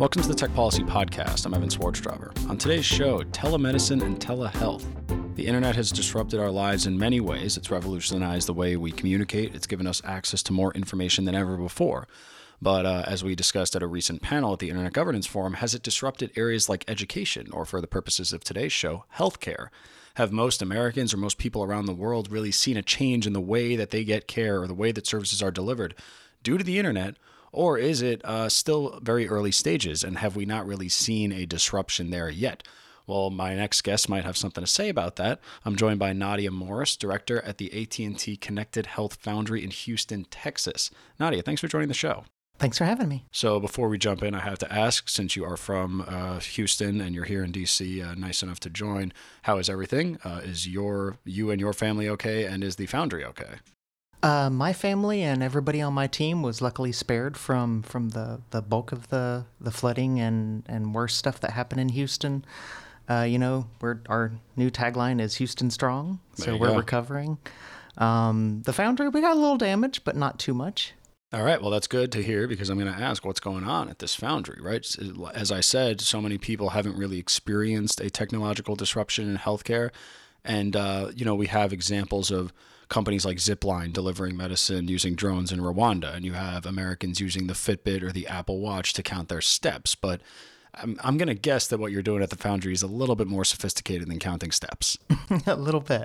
Welcome to the Tech Policy Podcast. I'm Evan Swartzdraber. On today's show, telemedicine and telehealth. The internet has disrupted our lives in many ways. It's revolutionized the way we communicate. It's given us access to more information than ever before. But as we discussed at a recent panel at the Internet Governance Forum, has it disrupted areas like education, or for the purposes of today's show, healthcare? Have most Americans or most people around the world really seen a change in the way that they get care or the way that services are delivered due to the internet? Or is it still very early stages, and have we not really seen a disruption there yet? Well, my next guest might have something to say about that. I'm joined by Nadia Morris, director at the AT&T Connected Health Foundry in Houston, Texas. Nadia, thanks for joining the show. Thanks for having me. So before we jump in, I have to ask, since you are from Houston and you're here in D.C., nice enough to join, how is everything? Is you and your family okay, and is the Foundry okay? My family and everybody on my team was luckily spared from the bulk of the flooding and worse stuff that happened in Houston. Our new tagline is Houston Strong, so we're recovering. The Foundry, we got a little damage, but not too much. All right. Well, that's good to hear, because I'm going to ask what's going on at this Foundry, right? As I said, so many people haven't really experienced a technological disruption in healthcare. And, we have examples of companies like Zipline delivering medicine using drones in Rwanda, and you have Americans using the Fitbit or the Apple Watch to count their steps. But I'm going to guess that what you're doing at the Foundry is a little bit more sophisticated than counting steps. A little bit.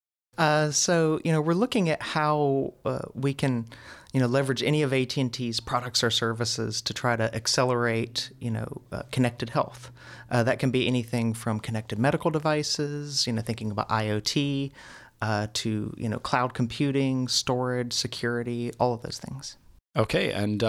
We're looking at how we can, leverage any of AT&T's products or services to try to accelerate, connected health. That can be anything from connected medical devices, thinking about IoT, to, cloud computing, storage, security, all of those things. Okay. And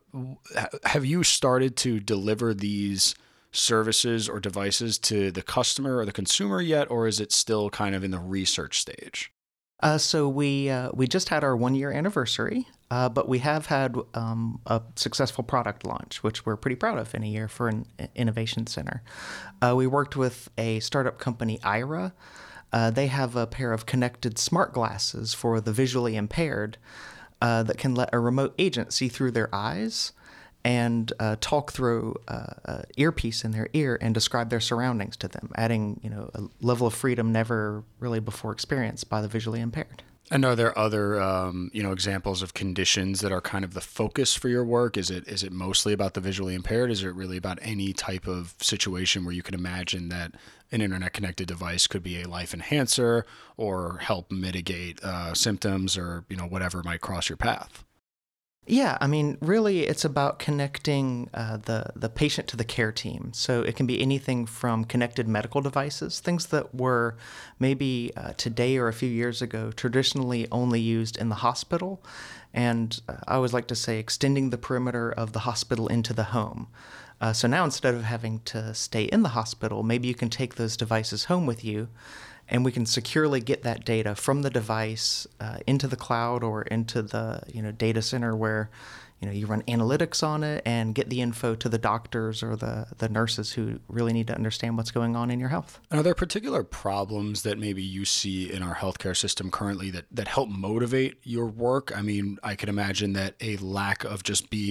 have you started to deliver these services or devices to the customer or the consumer yet, or is it still kind of in the research stage? So we just had our 1-year anniversary, but we have had a successful product launch, which we're pretty proud of in a year for an innovation center. We worked with a startup company, Aira. They have a pair of connected smart glasses for the visually impaired that can let a remote agent see through their eyes and talk through an earpiece in their ear and describe their surroundings to them, adding, a level of freedom never really before experienced by the visually impaired. And are there other, examples of conditions that are kind of the focus for your work? Is it mostly about the visually impaired? Is it really about any type of situation where you can imagine that an internet-connected device could be a life enhancer or help mitigate symptoms or, whatever might cross your path? Yeah, really, it's about connecting the patient to the care team. So it can be anything from connected medical devices, things that were maybe today or a few years ago traditionally only used in the hospital. And I always like to say extending the perimeter of the hospital into the home. So now instead of having to stay in the hospital, maybe you can take those devices home with you, and we can securely get that data from the device into the cloud or into the data center where you run analytics on it and get the info to the doctors or the nurses who really need to understand what's going on in your health. Are there particular problems that maybe you see in our healthcare system currently that help motivate your work? I could imagine that a lack of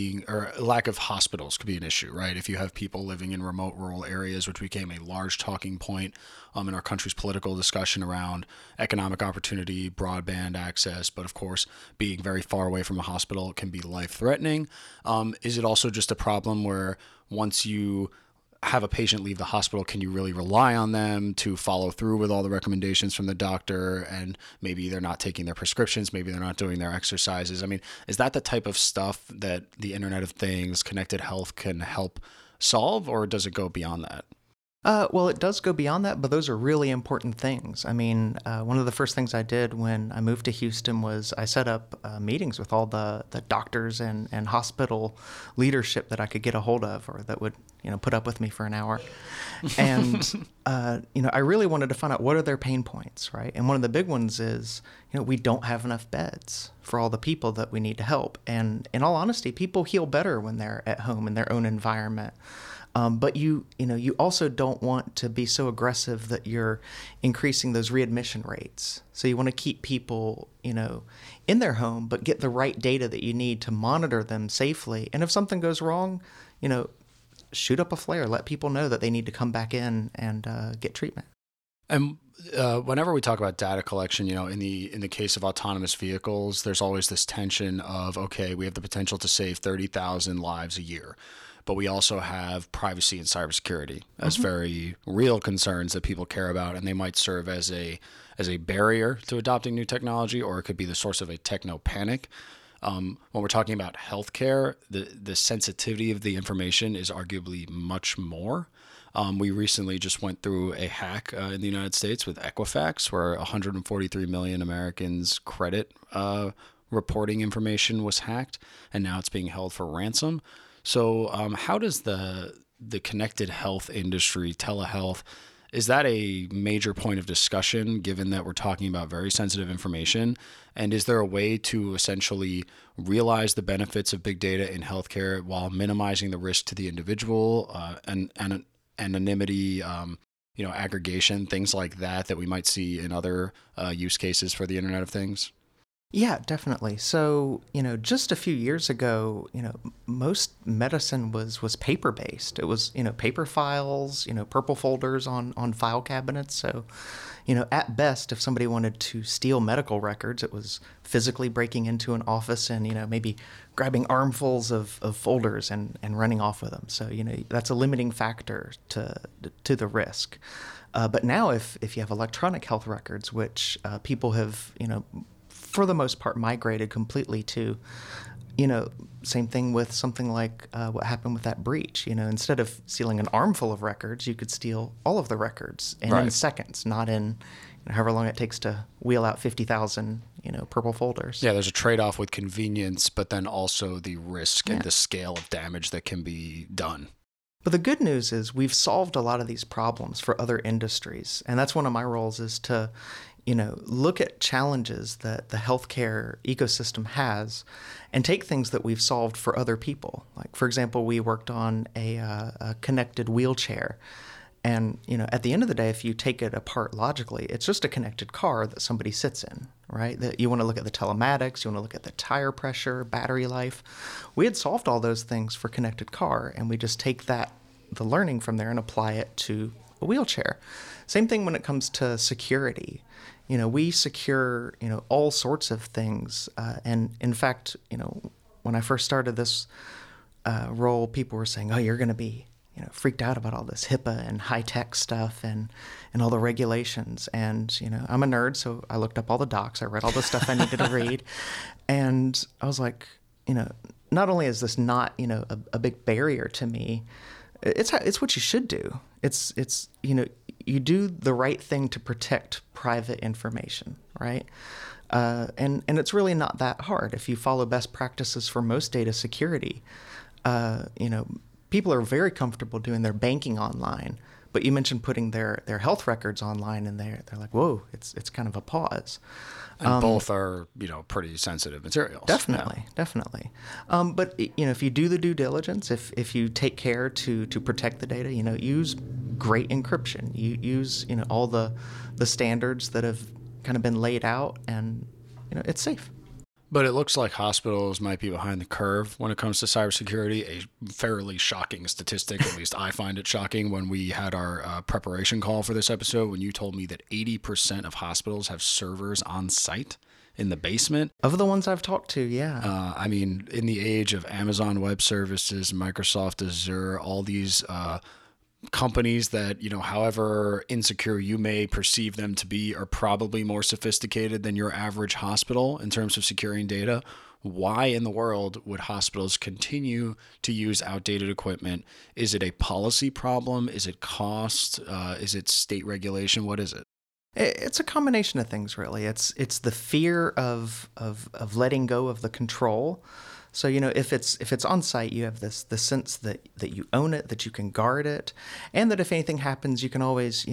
hospitals could be an issue, right? If you have people living in remote rural areas, which became a large talking point in our country's political discussion around economic opportunity, broadband access, but of course, being very far away from a hospital can be life-threatening. Is it also just a problem where once you have a patient leave the hospital, can you really rely on them to follow through with all the recommendations from the doctor, and maybe they're not taking their prescriptions, maybe they're not doing their exercises? Is that the type of stuff that the Internet of Things, connected health can help solve, or does it go beyond that? Well, it does go beyond that, but those are really important things. One of the first things I did when I moved to Houston was I set up meetings with all the doctors and hospital leadership that I could get a hold of, or that would, put up with me for an hour. And, I really wanted to find out what are their pain points, right? And one of the big ones is, we don't have enough beds for all the people that we need to help. And in all honesty, people heal better when they're at home in their own environment. But you also don't want to be so aggressive that you're increasing those readmission rates. So you want to keep people, in their home, but get the right data that you need to monitor them safely. And if something goes wrong, shoot up a flare, let people know that they need to come back in and get treatment. And whenever we talk about data collection, in the case of autonomous vehicles, there's always this tension of, okay, we have the potential to save 30,000 lives a year, but we also have privacy and cybersecurity as very real concerns that people care about, and they might serve as a barrier to adopting new technology, or it could be the source of a techno panic. When we're talking about healthcare, the sensitivity of the information is arguably much more. We recently just went through a hack in the United States with Equifax, where 143 million Americans' credit reporting information was hacked, and now it's being held for ransom. So how does the connected health industry, telehealth, is that a major point of discussion, given that we're talking about very sensitive information? And is there a way to essentially realize the benefits of big data in healthcare while minimizing the risk to the individual and anonymity, aggregation, things like that we might see in other use cases for the Internet of Things? Yeah, definitely. So, just a few years ago, most medicine was paper-based. It was, paper files, purple folders on file cabinets. So, at best, if somebody wanted to steal medical records, it was physically breaking into an office and, maybe grabbing armfuls of folders and running off with them. So, that's a limiting factor to the risk. But now if you have electronic health records, which people have, for the most part, migrated completely to, same thing with something like what happened with that breach. Instead of stealing an armful of records, you could steal all of the records and in seconds, not in however long it takes to wheel out 50,000, purple folders. Yeah, there's a trade-off with convenience, but then also the risk and the scale of damage that can be done. But the good news is we've solved a lot of these problems for other industries. And that's one of my roles, is to look at challenges that the healthcare ecosystem has and take things that we've solved for other people. Like, for example, we worked on a connected wheelchair. And, at the end of the day, if you take it apart logically, it's just a connected car that somebody sits in, right? That you want to look at the telematics, you want to look at the tire pressure, battery life. We had solved all those things for connected car, and we just take the learning from there and apply it to a wheelchair. Same thing when it comes to security. We secure, all sorts of things. And in fact, when I first started this role, people were saying, oh, you're going to be, freaked out about all this HIPAA and high-tech stuff and all the regulations. And, I'm a nerd, so I looked up all the docs. I read all the stuff I needed to read. And I was like, not only is this not, a big barrier to me, it's what you should do. It's you do the right thing to protect private information, right? And it's really not that hard. If you follow best practices for most data security, people are very comfortable doing their banking online. But you mentioned putting their health records online, and they're like, whoa, it's kind of a pause. And both are, pretty sensitive materials. Definitely. But, if you do the due diligence, if you take care to protect the data, use great encryption. You use, all the standards that have kind of been laid out, and, it's safe. But it looks like hospitals might be behind the curve when it comes to cybersecurity, a fairly shocking statistic. At least I find it shocking. When we had our preparation call for this episode, when you told me that 80% of hospitals have servers on site in the basement. Of the ones I've talked to, yeah. In the age of Amazon Web Services, Microsoft Azure, all these companies that, however insecure you may perceive them to be, are probably more sophisticated than your average hospital in terms of securing data. Why in the world would hospitals continue to use outdated equipment? Is it a policy problem? Is it cost? Is it state regulation? What is it? It's a combination of things, really. It's the fear of letting go of the control. So, if it's on site, you have the sense that you own it, that you can guard it, and that if anything happens, you can always,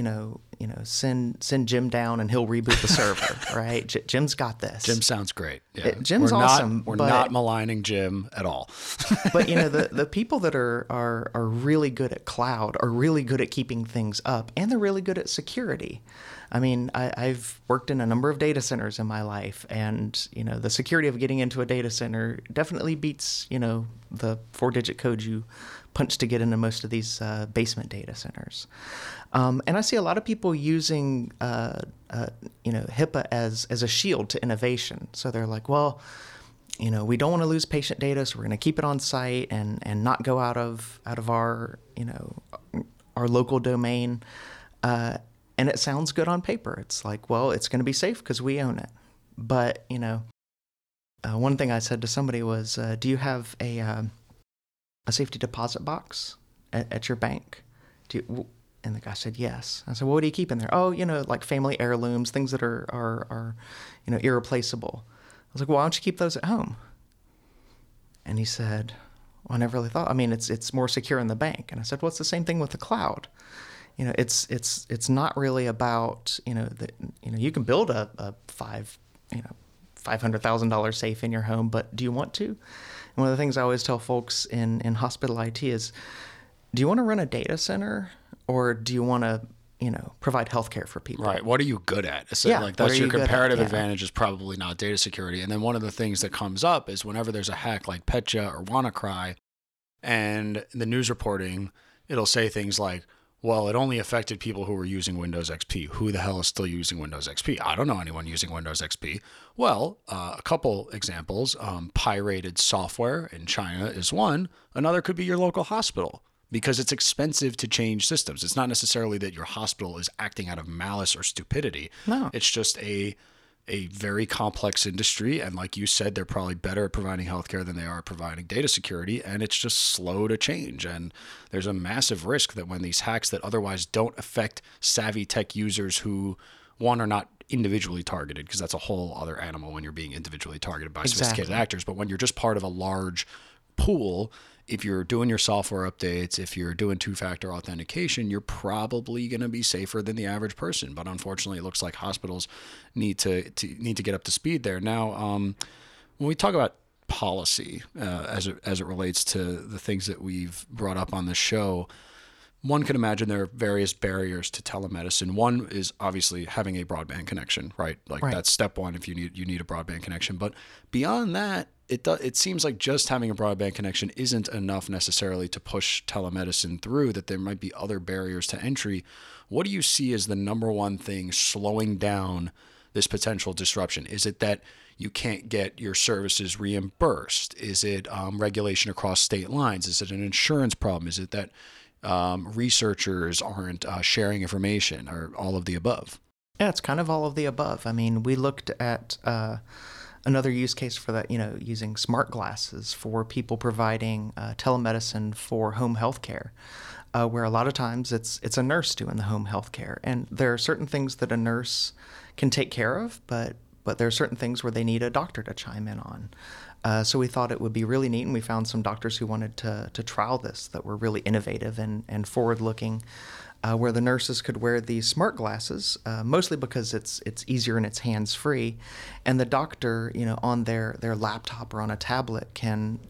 send Jim down and he'll reboot the server, right? Jim's got this. Jim sounds great. Yeah. Jim's awesome. We're not maligning Jim at all. But, the people that are really good at cloud are really good at keeping things up, and they're really good at security. I mean, I've worked in a number of data centers in my life, and, the security of getting into a data center definitely beats, the 4-digit code you punch to get into most of these basement data centers. And I see a lot of people using HIPAA as a shield to innovation. So they're like, well, we don't want to lose patient data, so we're going to keep it on site and not go out of our our local domain. And it sounds good on paper. It's like, well, it's going to be safe because we own it. But one thing I said to somebody was, do you have a safety deposit box at your bank? And the guy said, yes. I said, well, what do you keep in there? Oh, like family heirlooms, things that are irreplaceable. I was like, well, why don't you keep those at home? And he said, well, I never really thought. I mean, it's more secure in the bank. And I said, well, it's the same thing with the cloud. It's not really about, you can build a $500,000 safe in your home, but do you want to? And one of the things I always tell folks in hospital IT is, do you want to run a data center, or do you want to, provide healthcare for people? Right. What are you good at? So that's your comparative advantage is probably not data security. And then one of the things that comes up is whenever there's a hack like Petya or WannaCry, and the news reporting, it'll say things like, well, it only affected people who were using Windows XP. Who the hell is still using Windows XP? I don't know anyone using Windows XP. Well, a couple examples. Pirated software in China is one. Another could be your local hospital, because it's expensive to change systems. It's not necessarily that your hospital is acting out of malice or stupidity. No. It's just a very complex industry. And like you said, they're probably better at providing healthcare than they are providing data security. And it's just slow to change. And there's a massive risk that when these hacks that otherwise don't affect savvy tech users who, one, are not individually targeted, because that's a whole other animal when you're being individually targeted by sophisticated actors. But when you're just part of a large pool, if you're doing your software updates, if you're doing two-factor authentication, you're probably going to be safer than the average person. But unfortunately, it looks like hospitals need to get up to speed there. Now, when we talk about policy as it relates to the things that we've brought up on this show, one can imagine there are various barriers to telemedicine. One is obviously having a broadband connection, right? That's step one if you need a broadband connection. But beyond that, it seems like just having a broadband connection isn't enough necessarily to push telemedicine through, that there might be other barriers to entry. What do you see as the number one thing slowing down this potential disruption? Is it that you can't get your services reimbursed? Is it regulation across state lines? Is it an insurance problem? Is it that researchers aren't sharing information, or all of the above? Yeah, it's kind of all of the above. I mean, we looked at another use case for that, using smart glasses for people providing telemedicine for home health care, where a lot of times it's a nurse doing the home health care. And there are certain things that a nurse can take care of, but there are certain things where they need a doctor to chime in on. So we thought it would be really neat, and we found some doctors who wanted to trial this, that were really innovative and forward-looking, where the nurses could wear these smart glasses, mostly because it's easier and it's hands-free, and the doctor, on their laptop or on a tablet can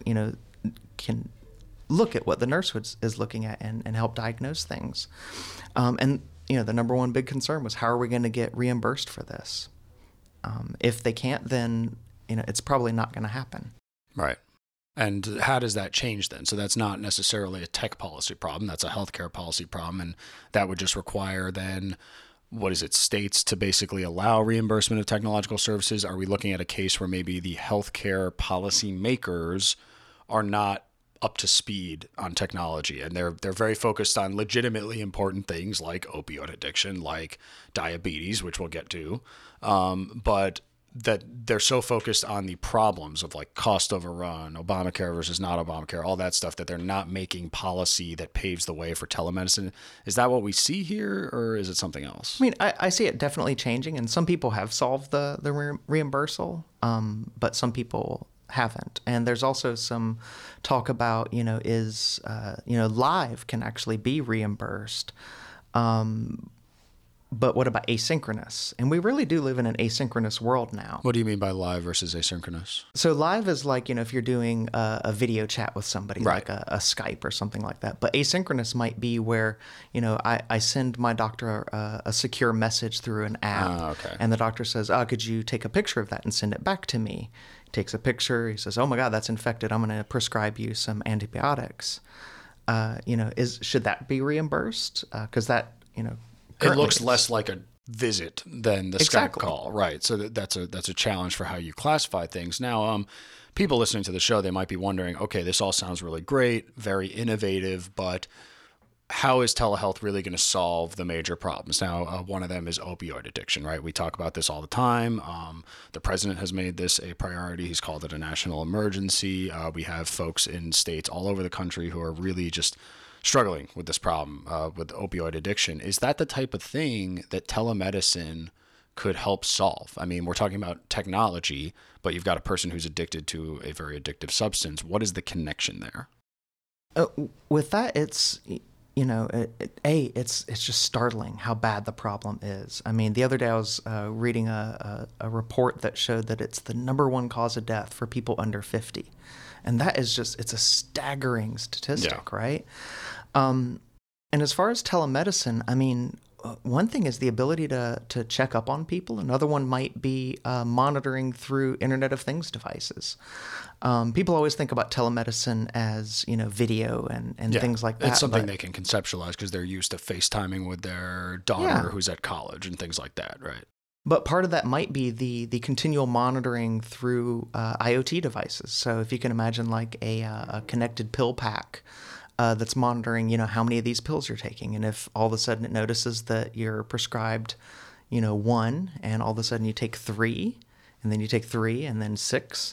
look at what the nurse is looking at and help diagnose things. And the number one big concern was, how are we going to get reimbursed for this? If they can't, then it's probably not going to happen. Right. And how does that change then? So that's not necessarily a tech policy problem. That's a healthcare policy problem. And that would just require then, states to basically allow reimbursement of technological services? Are we looking at a case where maybe the healthcare policy makers are not up to speed on technology, and they're very focused on legitimately important things like opioid addiction, like diabetes, which we'll get to, but that they're so focused on the problems of like cost overrun, Obamacare versus not Obamacare, all that stuff, that they're not making policy that paves the way for telemedicine. Is that what we see here, or is it something else? I mean, I see it definitely changing, and some people have solved the reimbursal, but some people haven't. And there's also some talk about, live can actually be reimbursed. But what about asynchronous? And we really do live in an asynchronous world now. What do you mean by live versus asynchronous? So live is like, if you're doing a video chat with somebody, right, like a Skype or something like that. But asynchronous might be where, I send my doctor a secure message through an app. Okay. And the doctor says, could you take a picture of that and send it back to me? He takes a picture. He says, oh my God, that's infected. I'm going to prescribe you some antibiotics. should that be reimbursed? Because that, it looks less like a visit than the Exactly. Skype call, right? So that's a challenge for how you classify things. Now, people listening to the show, they might be wondering, okay, this all sounds really great, very innovative, but how is telehealth really going to solve the major problems? Now, one of them is opioid addiction, right? We talk about this all the time. The president has made this a priority. He's called it a national emergency. We have folks in states all over the country who are really just struggling with this problem with opioid addiction. Is that the type of thing that telemedicine could help solve? I mean, we're talking about technology, but you've got a person who's addicted to a very addictive substance. What is the connection there? With that, it's it's just startling how bad the problem is. I mean, the other day I was reading a report that showed that it's the number one cause of death for people under 50. And that is it's a staggering statistic, right? And as far as telemedicine, I mean, one thing is the ability to check up on people. Another one might be monitoring through Internet of Things devices. People always think about telemedicine as, video and things like that. It's something they can conceptualize because they're used to FaceTiming with their daughter who's at college and things like that, right? But part of that might be the continual monitoring through IoT devices. So if you can imagine like a connected pill pack that's monitoring, how many of these pills you're taking. And if all of a sudden it notices that you're prescribed, 1, and all of a sudden you take 3, and then you take 3, and then 6,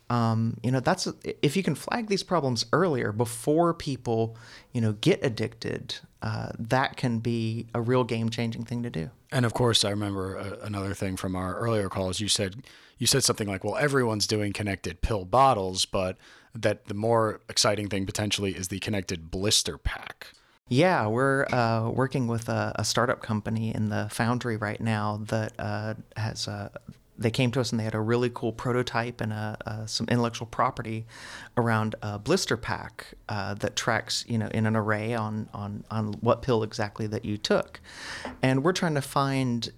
that's if you can flag these problems earlier before people, get addicted, that can be a real game-changing thing to do. And of course, I remember another thing from our earlier calls. You said something like, well, everyone's doing connected pill bottles, but that the more exciting thing potentially is the connected blister pack. Yeah, we're working with a startup company in the Foundry right now that has they came to us and they had a really cool prototype and some intellectual property around a blister pack that tracks, in an array on what pill exactly that you took. And we're trying to find,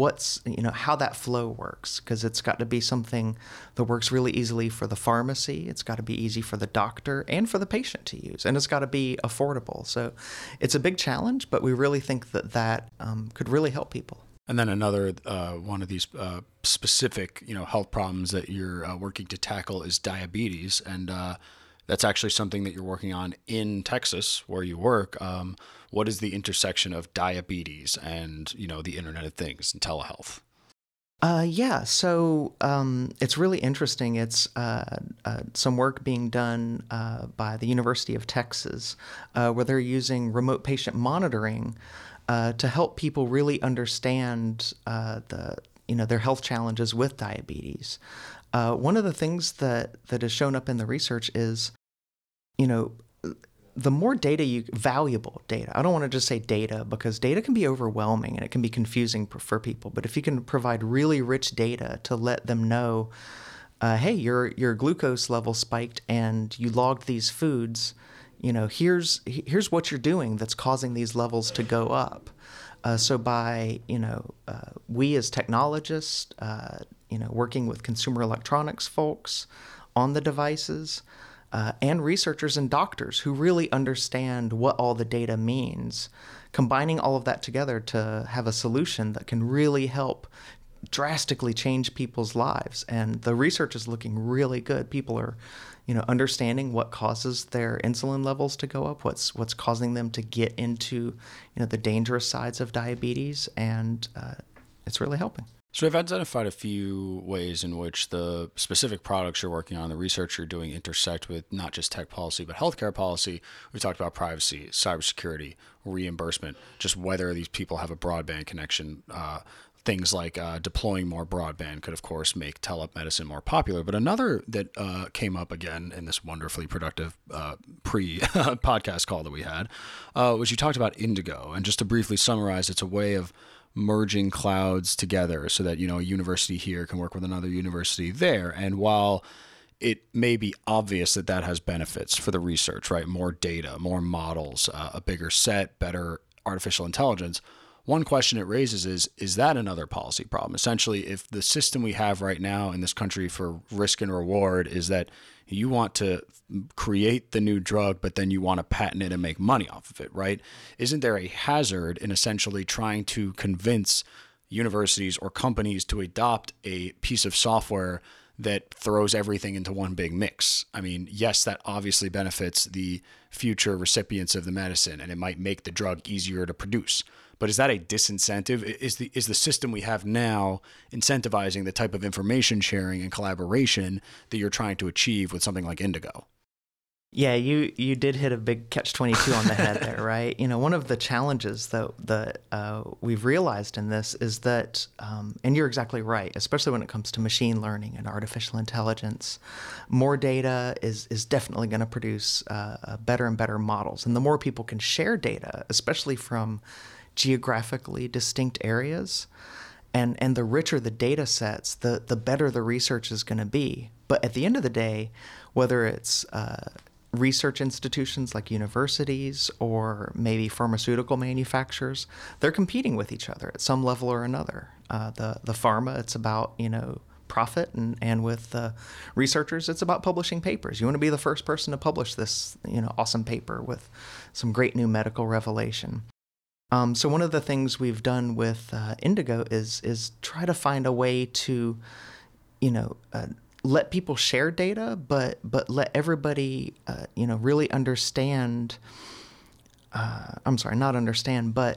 how that flow works, because it's got to be something that works really easily for the pharmacy. It's got to be easy for the doctor and for the patient to use. And it's got to be affordable. So it's a big challenge, but we really think that could really help people. And then another one of these specific, health problems that you're working to tackle is diabetes, and that's actually something that you're working on in Texas, where you work. What is the intersection of diabetes and the Internet of Things and telehealth? So it's really interesting. It's some work being done by the University of Texas, where they're using remote patient monitoring to help people really understand their health challenges with diabetes. One of the things that has shown up in the research is, the more valuable data. I don't want to just say data, because data can be overwhelming and it can be confusing for people. But if you can provide really rich data to let them know, hey, your glucose level spiked and you logged these foods, here's what you're doing that's causing these levels to go up. So by, we as technologists, working with consumer electronics folks on the devices, and researchers and doctors who really understand what all the data means, combining all of that together to have a solution that can really help drastically change people's lives. And the research is looking really good. People are, understanding what causes their insulin levels to go up, what's causing them to get into, the dangerous sides of diabetes, and it's really helping. So we've identified a few ways in which the specific products you're working on, the research you're doing, intersect with not just tech policy, but healthcare policy. We talked about privacy, cybersecurity, reimbursement, just whether these people have a broadband connection. Things like deploying more broadband could, of course, make telemedicine more popular. But another that came up again in this wonderfully productive pre-podcast call that we had was you talked about Indigo. And just to briefly summarize, it's a way of merging clouds together so that, a university here can work with another university there. And while it may be obvious that that has benefits for the research, right? More data, more models, a bigger set, better artificial intelligence. one question it raises is that another policy problem? Essentially, if the system we have right now in this country for risk and reward is that you want to create the new drug, but then you want to patent it and make money off of it, right? Isn't there a hazard in essentially trying to convince universities or companies to adopt a piece of software that throws everything into one big mix? I mean, yes, that obviously benefits the future recipients of the medicine, and it might make the drug easier to produce. But is that a disincentive? Is the system we have now incentivizing the type of information sharing and collaboration that you're trying to achieve with something like Indigo? Yeah, you did hit a big catch-22 on the head there, right? One of the challenges that we've realized in this is that, and you're exactly right, especially when it comes to machine learning and artificial intelligence, more data is definitely going to produce better and better models. And the more people can share data, especially from geographically distinct areas, and the richer the data sets, the better the research is going to be. But at the end of the day, whether it's research institutions like universities or maybe pharmaceutical manufacturers, they're competing with each other at some level or another. The pharma, it's about, profit, and with the researchers, it's about publishing papers. You want to be the first person to publish this, awesome paper with some great new medical revelation. So one of the things we've done with Indigo is try to find a way to, let people share data, but let everybody, really understand. Not understand, but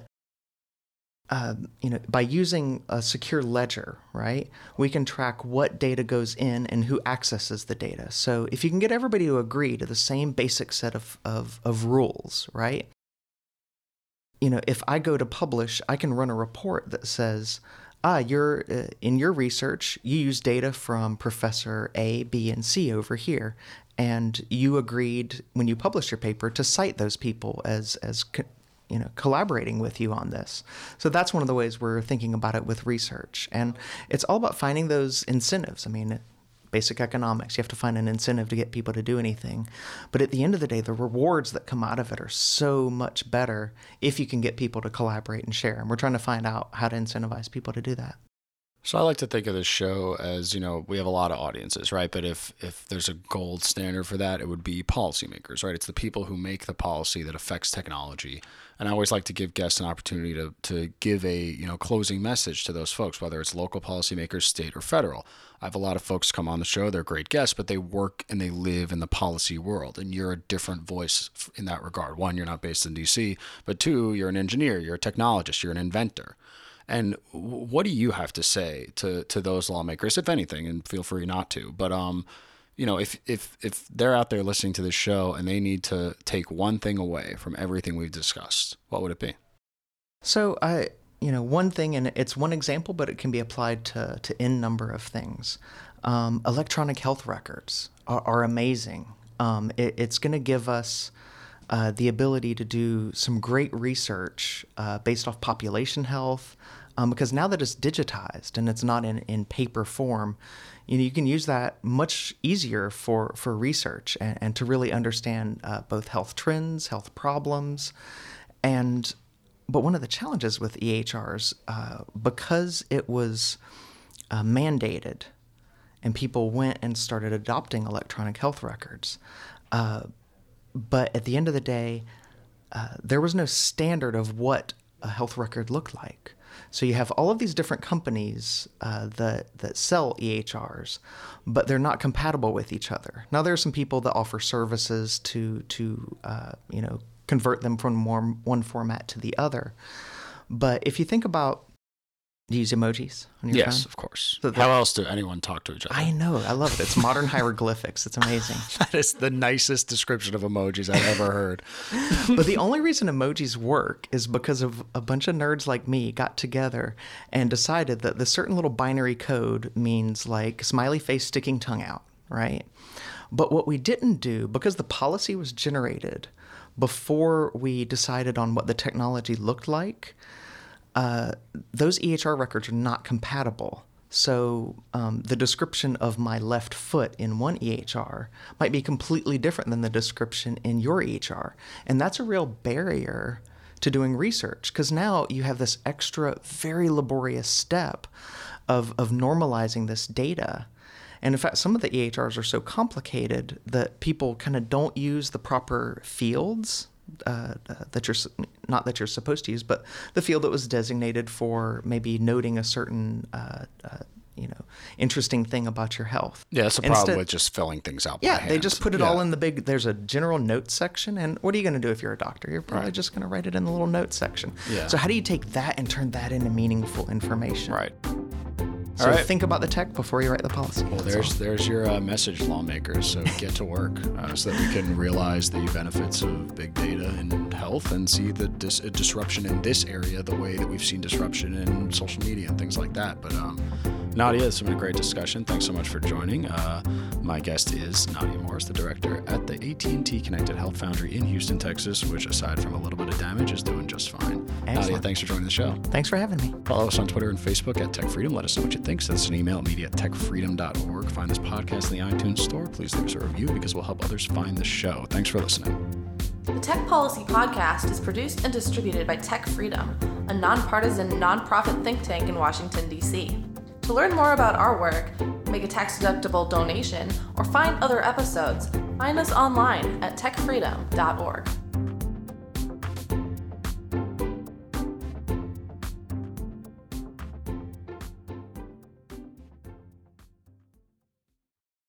by using a secure ledger, right? We can track what data goes in and who accesses the data. So if you can get everybody to agree to the same basic set of rules, right? If I go to publish, I can run a report that says, you're in your research, you use data from Professor A, B, and C over here, and you agreed when you published your paper to cite those people as collaborating with you on this. So that's one of the ways we're thinking about it with research, and it's all about finding those incentives. I mean, basic economics, you have to find an incentive to get people to do anything. But at the end of the day, the rewards that come out of it are so much better if you can get people to collaborate and share. And we're trying to find out how to incentivize people to do that. So I like to think of this show as, we have a lot of audiences, right? But if there's a gold standard for that, it would be policymakers, right? It's the people who make the policy that affects technology. And I always like to give guests an opportunity to give a, closing message to those folks, whether it's local policymakers, state, or federal. I have a lot of folks come on the show. They're great guests, but they work and they live in the policy world. And you're a different voice in that regard. One, you're not based in D.C., but two, you're an engineer, you're a technologist, you're an inventor. And what do you have to say to those lawmakers, if anything, and feel free not to, but if they're out there listening to this show and they need to take one thing away from everything we've discussed, what would it be? So one thing, and it's one example, but it can be applied to n number of things. Electronic health records are amazing. It's going to give us the ability to do some great research based off population health, because now that it's digitized and it's not in paper form, you can use that much easier for research and to really understand both health trends, health problems. But one of the challenges with EHRs, because it was mandated and people went and started adopting electronic health records, but at the end of the day, there was no standard of what a health record looked like. So you have all of these different companies that sell EHRs, but they're not compatible with each other. Now, there are some people that offer services to convert them from one format to the other. But if you think about, do you use emojis on your phone? Yes, of course. So how else do anyone talk to each other? I know. I love it. It's modern hieroglyphics. It's amazing. That is the nicest description of emojis I've ever heard. But the only reason emojis work is because of a bunch of nerds like me got together and decided that the certain little binary code means like smiley face sticking tongue out, right? But what we didn't do, because the policy was generated before we decided on what the technology looked like, those EHR records are not compatible. So the description of my left foot in one EHR might be completely different than the description in your EHR. And that's a real barrier to doing research, because now you have this extra, very laborious step of normalizing this data. And in fact, some of the EHRs are so complicated that people kind of don't use the proper fields that you're supposed to use, but the field that was designated for maybe noting a certain interesting thing about your health. Yeah, that's the problem with just filling things out by hand. They just put it all in there's a general notes section, and what are you going to do if you're a doctor? You're probably just going to write it in the little notes section. Yeah. So how do you take that and turn that into meaningful information? Right. So think about the tech before you write the policy. Well, there's your message, lawmakers. So get to work so that we can realize the benefits of big data in health and see the disruption in this area the way that we've seen disruption in social media and things like that. But Nadia, this has been a great discussion. Thanks so much for joining. My guest is Nadia Morris, the director at the AT&T Connected Health Foundry in Houston, Texas, which aside from a little bit of damage is doing just fine. Excellent. Nadia, thanks for joining the show. Thanks for having me. Follow us on Twitter and Facebook at Tech Freedom. Let us know what you think. Send us an email at media@techfreedom.org. Find this podcast in the iTunes store. Please leave us a review because we'll help others find the show. Thanks for listening. The Tech Policy Podcast is produced and distributed by Tech Freedom, a nonpartisan, nonprofit think tank in Washington, D.C. To learn more about our work, make a tax-deductible donation, or find other episodes, find us online at techfreedom.org.